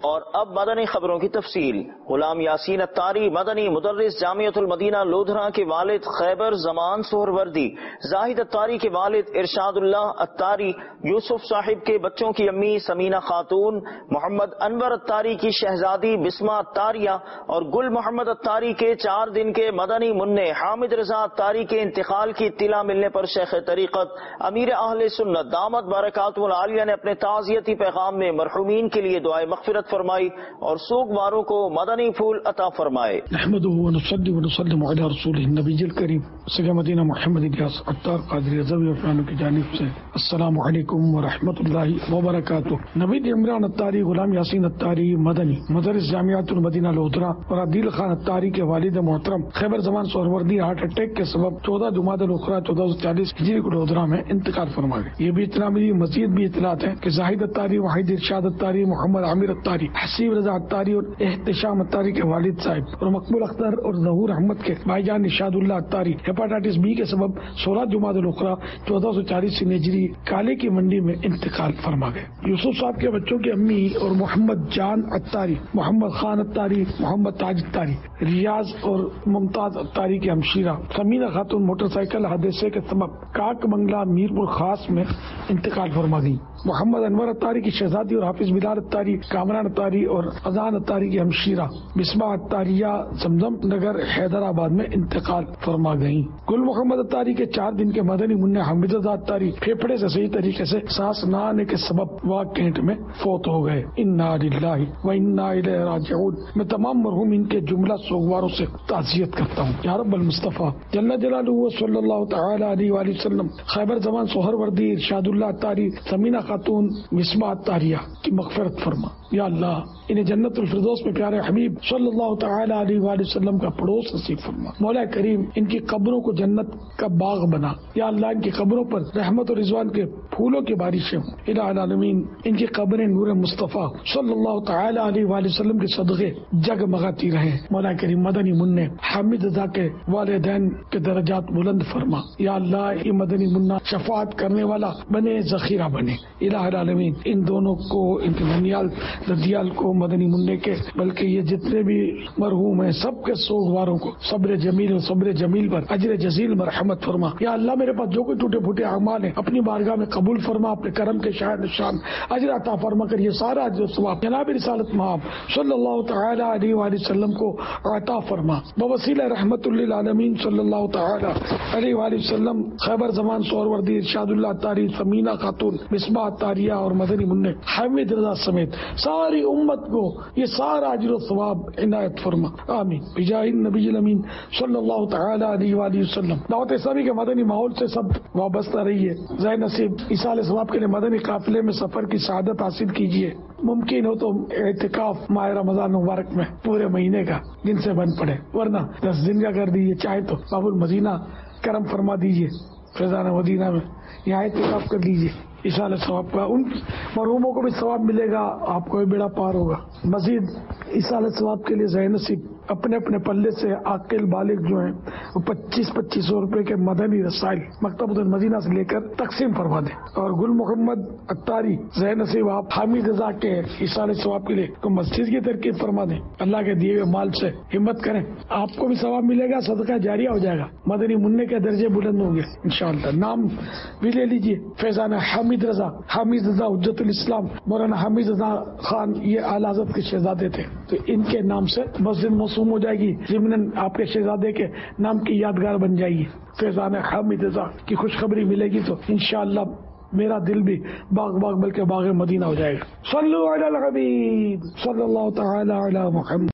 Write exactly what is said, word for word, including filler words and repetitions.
اور اب مدنی خبروں کی تفصیل۔ غلام یاسین اتاری مدنی مدرس جامعۃ المدینہ لودھرا کے والد خیبر زمان سہروردی، زاہد اتاری کے والد ارشاد اللہ اتاری، یوسف صاحب کے بچوں کی امی سمینہ خاتون، محمد انور اتاری کی شہزادی بسمہ اتاریہ اور گل محمد اتاری کے چار دن کے مدنی منع حامد رضا اتاری کے انتقال کی اطلاع ملنے پر شیخ طریقت امیر اہل سنت دامت برکاتہ العالیہ نے اپنے تعزیتی پیغام میں مرحومین کے لیے دعائے مغفرت فرمائی اور سوگواروں کو مدنی پھول عطا فرمائے۔ نحمده ونصلي ونسلم على رسوله النبی الکریم سید مدینہ محمد الیاس عطار قادری رضوی افرانو کی جانب سے السلام علیکم ورحمۃ اللہ وبرکاتہ۔ نوید عمران اتاری، غلام یاسین اتاری مدنی مدرس جامعۃ المدینہ لودھرا اور عدیل خان اتاری کے والد محترم خیبر زمان سہروردی ہارٹ اٹیک کے سبب چودہ جمادی الاخری چودہ سو چالیس ہجری کو لودھرا میں انتقال فرما گئے۔ یہ بھی اطلاع ملی، مزید بھی اطلاعات ہیں کہ زاہد اتاری، واحد ارشاد اتاری، محمد عامر اتاری، حسیب رضا اتاری اور احتشام اتاری کے والد صاحب اور مقبول اختر اور ظہور احمد کے بھائی جان نشاد اللہ اتاری ہیپاٹائٹس بی کے سبب سولہ جمادی الاخری چودہ سو چالیس ہجری کالے کی منڈی میں انتقال فرما گئے۔ یوسف صاحب کے بچوں کی امی اور محمد جان اتاری، محمد خان اتاری، محمد تاج اتاری، ریاض اور ممتاز اتاری کی ہمشیرہ سمینہ خاتون موٹر سائیکل حادثے کے سبب کاک بنگلہ میرپور خاص میں انتقال فرما گئی۔ محمد انور اتاری کی شہزادی اور حافظ بلال اتاری کامران اتاری اور اذان اتاری کی ہمشیرہ بسمہ اتاریہ زمزم نگر حیدرآباد میں انتقال فرما گئیں۔ گل محمد اتاری کے چار دن کے مدنی منع حامد رضا اتاری پھیپھڑے سے صحیح طریقے سے سانس نہ آنے کے سبب واہ کینٹ میں فوت ہو گئے۔ انا للہ و انا الیہ راجعون۔ میں تمام مرحومین کے جملہ سوگواروں سے تعزیت کرتا ہوں۔ یا رب المصطفیٰ جل جلالہ صلی اللہ تعالی علیہ وآلہ وسلم خیبر زمان سہروردی، ارشاد اللہ اتاری، سمینہ خاتون، بسمہ اتاریہ کی مغفرت فرما۔ یا اللہ انہیں جنت الفردوس میں پیارے حبیب صلی اللہ تعالی علیہ وآلہ وسلم کا پڑوس نصیب فرما۔ مولا کریم ان کی قبروں کو جنت کا باغ بنا۔ یا اللہ ان کی قبروں پر رحمت اور رضوان کے پھولوں کی بارشیں ہوں۔ الہ العالمین ان کی قبریں نور مصطفیٰ صلی اللہ تعالی علیہ وآلہ وسلم کے صدقے جگمگاتی رہیں۔ مولا کریم مدنی منع حامد رضا کے والدین کے درجات بلند فرما۔ یا اللہ یہ مدنی منع شفاعت کرنے والا بنے، ذخیرہ بنے۔ الہ العالمین ان دونوں کو، ان کے ننیال ددیال کو، مدنی منع کے بلکہ یہ جتنے بھی مرحوم ہیں سب کے سوگواروں کو صبر جمیل اور صبر جمیل پر اجر جزیل مرحمت فرما۔ یا اللہ میرے پاس جو کوئی ٹوٹے پھوٹے اعمال ہیں اپنی بارگاہ میں قبول فرما، اپنے کرم کے شاہ نشان اجر عطا فرما کر یہ سارا اجر و ثواب جناب رسالت مآب صلی اللہ تعالی علیہ وآلہ وسلم کو عطا فرما۔ بوسیلہ رحمت للعالمین صلی اللہ تعالی علیہ وآلہ وسلم خیبر زمان سہروردی، ارشاد اللہ اتاری، سمینہ خاتون، بسمہ اتاریہ اور مدنی منع حامد رضا سمیت ساری امت کو یہ سارا اجر و ثواب عنایت فرما، آمین بجاہ النبی الامین صلی اللہ تعالی علیہ وآلہ وسلم۔ دعوت اسلامی کے مدنی ماحول سے سب وابستہ رہیے، ذہ نصیب ایصال ثواب کے لیے مدنی قافلے میں سفر کی سعادت حاصل کیجیے، ممکن ہو تو اعتکاف ماہ رمضان مبارک میں پورے مہینے کا جن سے بن پڑے، ورنہ دس دن کا کر دیجیے، چاہے تو باب المدینہ کرم فرما دیجیے، فیضان مدینہ میں یہاں اعتکاف کر لیجیے، ایصال ثواب کا ان مرحوموں کو بھی ثواب ملے گا، آپ کو بھی بیڑا پار ہوگا۔ مزید ایصال ثواب کے لیے ذہ نصیب اپنے اپنے پلے سے عاقل بالغ جو ہیں وہ پچیس پچیس سو روپے کے مدنی رسائل مکتبۃ المدینہ سے لے کر تقسیم فرما دیں۔ اور گل محمد اتاری ذہ نصیب آپ حامد رضا کے ایصال ثواب کے لیے تو مسجد کی ترکیب فرما دیں، اللہ کے دیے ہوئے مال سے ہمت کریں، آپ کو بھی ثواب ملے گا، صدقہ جاریہ ہو جائے گا، مدنی منع کے درجے بلند ہوں گے انشاءاللہ۔ نام بھی لے لیجیے، فیضان حامد رضا، حامد رضا حجت الاسلام، مولانا حامد رضا خان یہ اعلی حضرت کے شہزادے تھے، تو ان کے نام سے مسجد موسوم ہو جائے گی، ضمن آپ کے شہزادے کے نام کی یادگار بن جائے گی۔ فیضان حامد رضا کی خوشخبری ملے گی تو انشاءاللہ میرا دل بھی باغ باغ بلکہ باغ مدینہ ہو جائے گا۔ صلو علی الحبیب صلی اللہ تعالی علی محمد۔